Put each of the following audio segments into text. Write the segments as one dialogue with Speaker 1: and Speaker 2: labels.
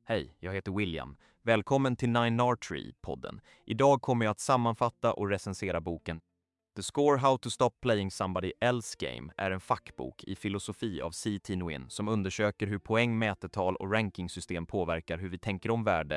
Speaker 1: Hej, jag heter William. Välkommen till Nine Tree-podden. Idag kommer jag att sammanfatta och recensera boken The Score How to Stop Playing Somebody Else Game är en fackbok i filosofi av C.T. Nguyen som undersöker hur poäng, mätetal och rankingsystem påverkar hur vi tänker om värde.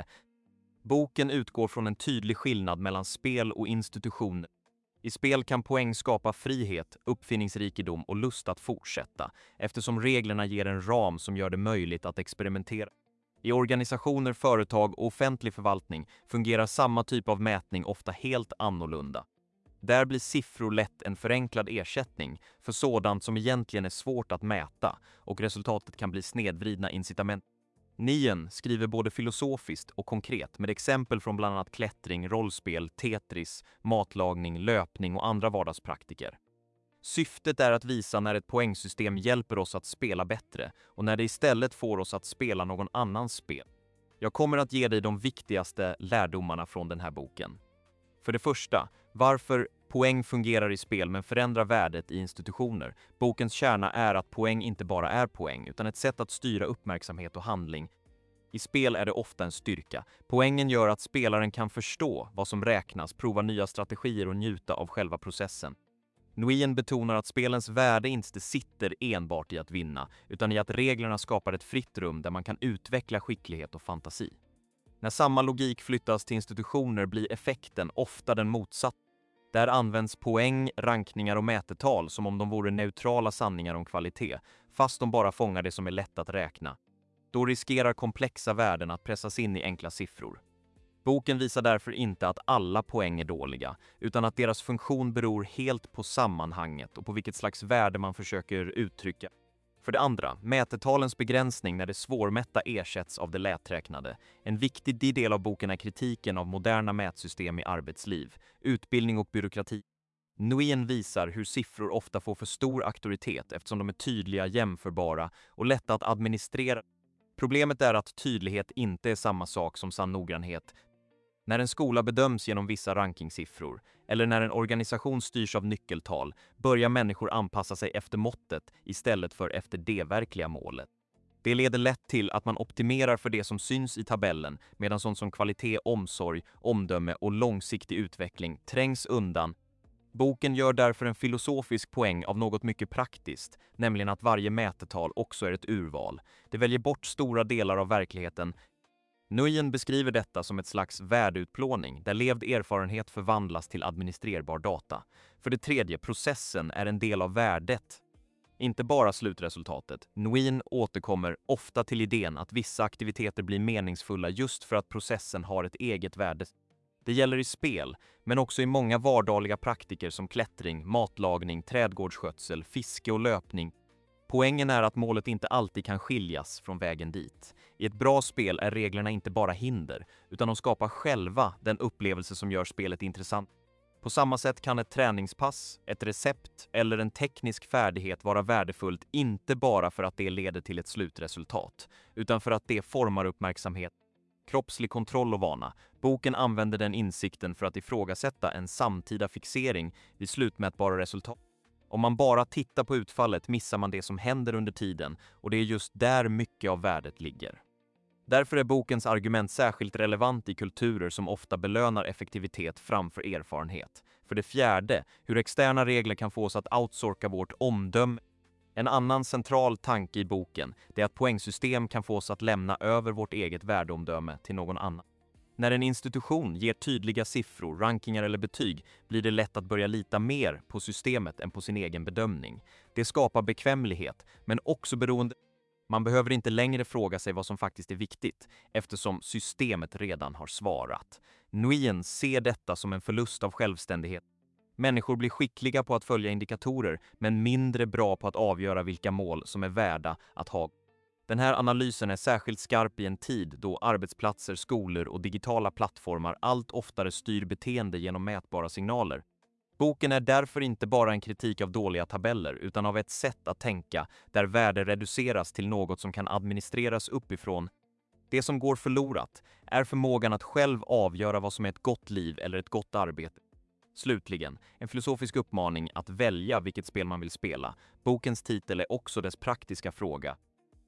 Speaker 1: Boken utgår från en tydlig skillnad mellan spel och institution. I spel kan poäng skapa frihet, uppfinningsrikedom och lust att fortsätta, eftersom reglerna ger en ram som gör det möjligt att experimentera. I organisationer, företag och offentlig förvaltning fungerar samma typ av mätning ofta helt annorlunda. Där blir siffror lätt en förenklad ersättning för sådant som egentligen är svårt att mäta och resultatet kan bli snedvridna incitament. Nguyen skriver både filosofiskt och konkret med exempel från bland annat klättring, rollspel, Tetris, matlagning, löpning och andra vardagspraktiker. Syftet är att visa när ett poängsystem hjälper oss att spela bättre och när det istället får oss att spela någon annans spel. Jag kommer att ge dig de viktigaste lärdomarna från den här boken. För det första, varför poäng fungerar i spel men förändrar värdet i institutioner. Bokens kärna är att poäng inte bara är poäng utan ett sätt att styra uppmärksamhet och handling. I spel är det ofta en styrka. Poängen gör att spelaren kan förstå vad som räknas, prova nya strategier och njuta av själva processen. Nguyen betonar att spelens värde inte sitter enbart i att vinna, utan i att reglerna skapar ett fritt rum där man kan utveckla skicklighet och fantasi. När samma logik flyttas till institutioner blir effekten ofta den motsatta. Där används poäng, rankningar och mätetal som om de vore neutrala sanningar om kvalitet, fast de bara fångar det som är lätt att räkna. Då riskerar komplexa värden att pressas in i enkla siffror. Boken visar därför inte att alla poäng är dåliga, utan att deras funktion beror helt på sammanhanget och på vilket slags värde man försöker uttrycka. För det andra, mätetalens begränsning när det svårmätta ersätts av det lätträknade. En viktig del av boken är kritiken av moderna mätsystem i arbetsliv, utbildning och byråkrati. Nguyen visar hur siffror ofta får för stor auktoritet eftersom de är tydliga, jämförbara och lätta att administrera. Problemet är att tydlighet inte är samma sak som sann noggrannhet. När en skola bedöms genom vissa rankingsiffror eller när en organisation styrs av nyckeltal börjar människor anpassa sig efter måttet istället för efter det verkliga målet. Det leder lätt till att man optimerar för det som syns i tabellen medan sånt som kvalitet, omsorg, omdöme och långsiktig utveckling trängs undan. Boken gör därför en filosofisk poäng av något mycket praktiskt, nämligen att varje mätetal också är ett urval. Det väljer bort stora delar av verkligheten. Nguyen beskriver detta som ett slags värdeutplåning där levd erfarenhet förvandlas till administrerbar data. För det tredje, processen är en del av värdet, inte bara slutresultatet. Nguyen återkommer ofta till idén att vissa aktiviteter blir meningsfulla just för att processen har ett eget värde. Det gäller i spel, men också i många vardagliga praktiker som klättring, matlagning, trädgårdsskötsel, fiske och löpning. Poängen är att målet inte alltid kan skiljas från vägen dit. I ett bra spel är reglerna inte bara hinder, utan de skapar själva den upplevelse som gör spelet intressant. På samma sätt kan ett träningspass, ett recept eller en teknisk färdighet vara värdefullt inte bara för att det leder till ett slutresultat, utan för att det formar uppmärksamhet. Kroppslig kontroll och vana. Boken använder den insikten för att ifrågasätta en samtida fixering vid slutmätbara resultat. Om man bara tittar på utfallet missar man det som händer under tiden och det är just där mycket av värdet ligger. Därför är bokens argument särskilt relevant i kulturer som ofta belönar effektivitet framför erfarenhet. För det fjärde, hur externa regler kan få oss att outsorka vårt omdöme. En annan central tanke i boken är att poängsystem kan få oss att lämna över vårt eget värdeomdöme till någon annan. När en institution ger tydliga siffror, rankingar eller betyg blir det lätt att börja lita mer på systemet än på sin egen bedömning. Det skapar bekvämlighet, men också beroende. Man behöver inte längre fråga sig vad som faktiskt är viktigt, eftersom systemet redan har svarat. Nguyen ser detta som en förlust av självständighet. Människor blir skickliga på att följa indikatorer, men mindre bra på att avgöra vilka mål som är värda att ha. Den här analysen är särskilt skarp i en tid då arbetsplatser, skolor och digitala plattformar allt oftare styr beteende genom mätbara signaler. Boken är därför inte bara en kritik av dåliga tabeller utan av ett sätt att tänka där värde reduceras till något som kan administreras uppifrån. Det som går förlorat är förmågan att själv avgöra vad som är ett gott liv eller ett gott arbete. Slutligen, en filosofisk uppmaning att välja vilket spel man vill spela. Bokens titel är också dess praktiska fråga.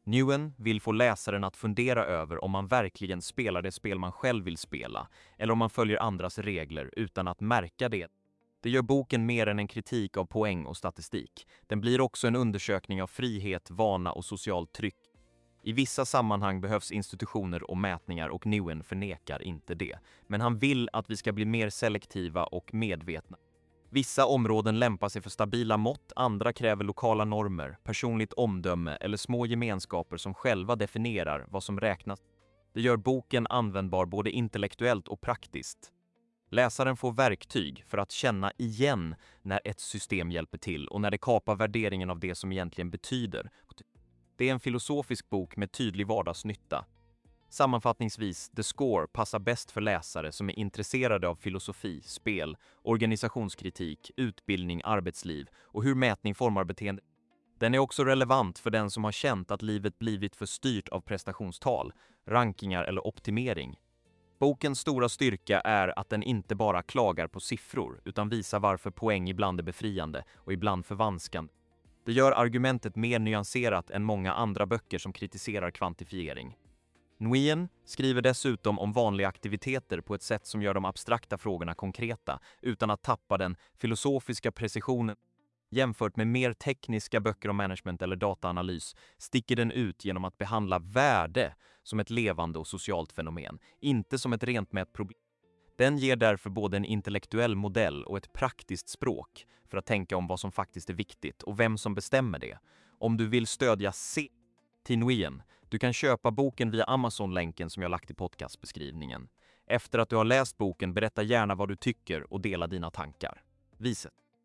Speaker 1: Nguyen vill få läsaren att fundera över om man verkligen spelar det spel man själv vill spela, eller om man följer andras regler utan att märka det. Det gör boken mer än en kritik av poäng och statistik. Den blir också en undersökning av frihet, vana och socialt tryck. I vissa sammanhang behövs institutioner och mätningar och Nguyen förnekar inte det. Men han vill att vi ska bli mer selektiva och medvetna. Vissa områden lämpar sig för stabila mått, andra kräver lokala normer, personligt omdöme eller små gemenskaper som själva definierar vad som räknas. Det gör boken användbar både intellektuellt och praktiskt. Läsaren får verktyg för att känna igen när ett system hjälper till och när det kapar värderingen av det som egentligen betyder. Det är en filosofisk bok med tydlig vardagsnytta. Sammanfattningsvis, The Score passar bäst för läsare som är intresserade av filosofi, spel, organisationskritik, utbildning, arbetsliv och hur mätning formar beteende. Den är också relevant för den som har känt att livet blivit för styrt av prestationstal, rankingar eller optimering. Bokens stora styrka är att den inte bara klagar på siffror utan visar varför poäng ibland är befriande och ibland förvanskande. Det gör argumentet mer nyanserat än många andra böcker som kritiserar kvantifiering. Nguyen skriver dessutom om vanliga aktiviteter på ett sätt som gör de abstrakta frågorna konkreta utan att tappa den filosofiska precisionen. Jämfört med mer tekniska böcker om management eller dataanalys sticker den ut genom att behandla värde som ett levande och socialt fenomen, inte som ett rent mätproblem. Den ger därför både en intellektuell modell och ett praktiskt språk för att tänka om vad som faktiskt är viktigt och vem som bestämmer det. Om du vill stödja Nguyen, du kan köpa boken via Amazon-länken som jag lagt i podcastbeskrivningen. Efter att du har läst boken, berätta gärna vad du tycker och dela dina tankar. Viset.